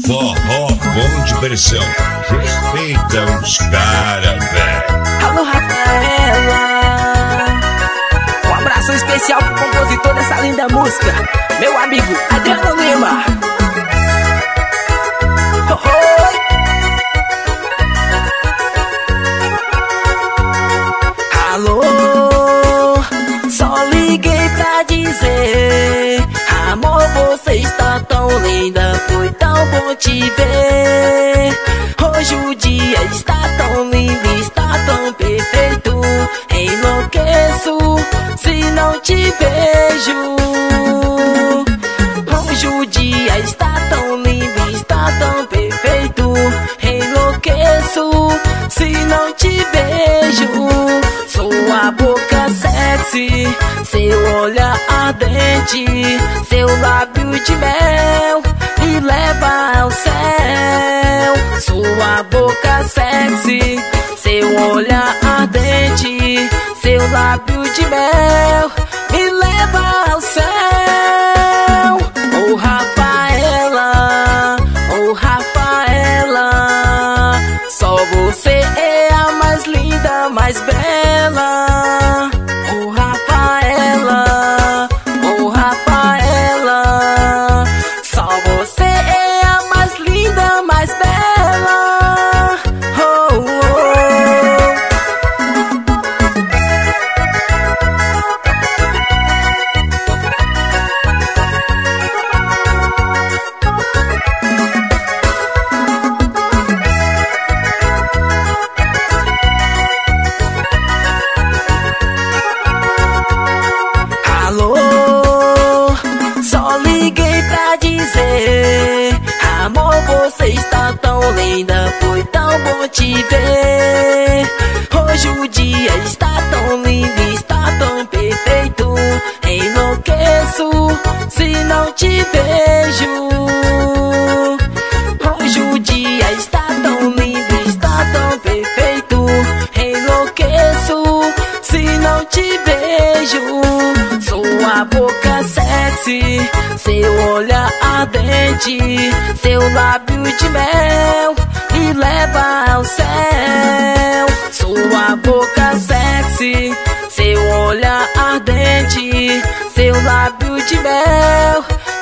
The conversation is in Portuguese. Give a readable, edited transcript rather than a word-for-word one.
Forró bom de pressão. Respeita os cara, velho. Alô, Rafaela. Um abraço especial pro compositor dessa linda música, meu amigo Adriano Lima. Alô, só liguei pra dizer: amor, você está tão linda, foi tão bom te ver. Hoje o dia está tão lindo, está tão perfeito. Enlouqueço se não te vejo. Hoje o dia está tão lindo, está tão perfeito. Enlouqueço se não te vejo. Sua boca sexy, seu olhar ardente, seu lábio de mel me leva ao céu. Sua boca sexy, seu olhar ardente, seu lábio de mel me leva ao céu. Oh Rafaela, oh Rafaela, só você é a mais linda, mais bela. Oh Rafaela, oh Rafaela, só você é a mais linda, mais bela. Oh, oh. Alô, só liguei pra dizer: amor, você está tão linda, foi tão bom te ver. Hoje o dia está tão lindo, está tão perfeito. Enlouqueço se não te vejo. Hoje o dia está tão lindo, está tão perfeito. Enlouqueço se não te vejo. Sua boca sexy, seu olhar ardente, seu lábio de mel me leva ao céu. Sua boca sexy, seu olhar ardente, seu lábio de mel